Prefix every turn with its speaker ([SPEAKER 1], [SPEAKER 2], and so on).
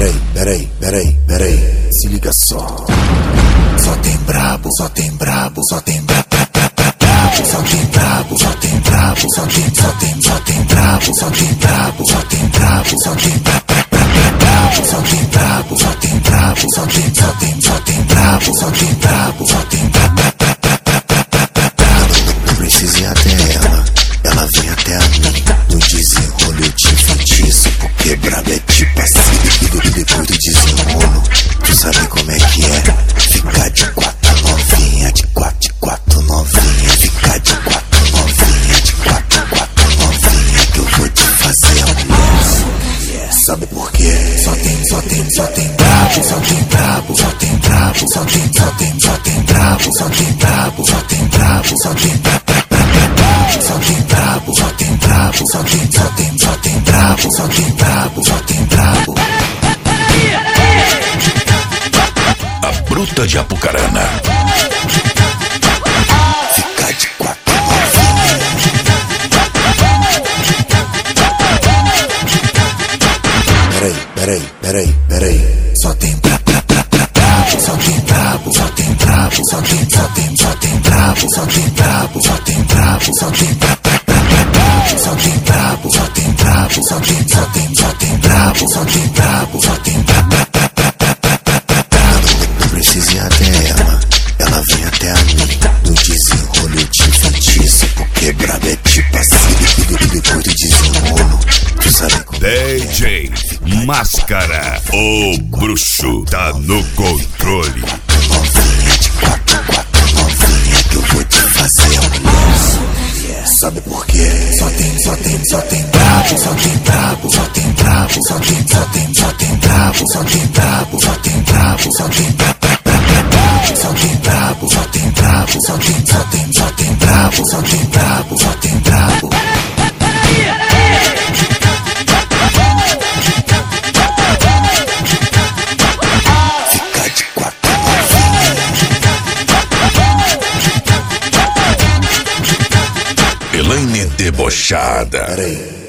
[SPEAKER 1] Peraí, se liga só. Só tem brabo, só tem brabo, só tem brabo. Só tem brabo, só tem brabo, só tem brabo, só tem brabo, só tem brabo, só tem brabo, só tem brabo, só tem brabo, só tem brabo, só tem brabo, só tem brabo, só tem brabo. Não precisa ir até ela vem até a mim. No desenrolo de feitiço, porque brabo é tipo assim. E depois do desenrolo, tu sabe como é que é? Ficar de quatro novinha, de quatro novinha. Ficar de quatro novinha, de quatro novinha. Que eu vou te fazer a mulher. Sabe por quê? Só tem brabo, só tem brabo, só tem brabo, só tem brabo, só tem brabo, só tem brabo, só tem brabo. Só tem brabo, só tem brabo, só tem brabo, só tem brabo, só tem brabo.
[SPEAKER 2] A Bruta de Apucarana.
[SPEAKER 1] Ficar de quatro novinha. Peraí. Só tem brabo, só tem brabo, só tem brabo, só tem brabo, só tem brabo, só tem brabo, só tem brabo. Só tem brabo, só tem brabo, só tem brabo, só tem brabo, só tem brabo. Não precisa ir até ela vem até a mim. No desenrolo de feitiço, porque brabo é tipo assim. E depois do desenrolo, tu sabe como
[SPEAKER 2] DJ Máscara, o bruxo tá no controle.
[SPEAKER 1] Novinha de quatro novinha, que eu vou te fazer a mulher. Sabe por quê? Só tem brabo, só tem brabo, só tem brabo, só tem brabo, só tem brabo, só tem brabo, só tem brabo. Só tem brabo, só tem brabo, só tem brabo, só tem brabo, só tem brabo. Fica de quatro novinha.
[SPEAKER 2] Elaine debochada.
[SPEAKER 1] Peraí.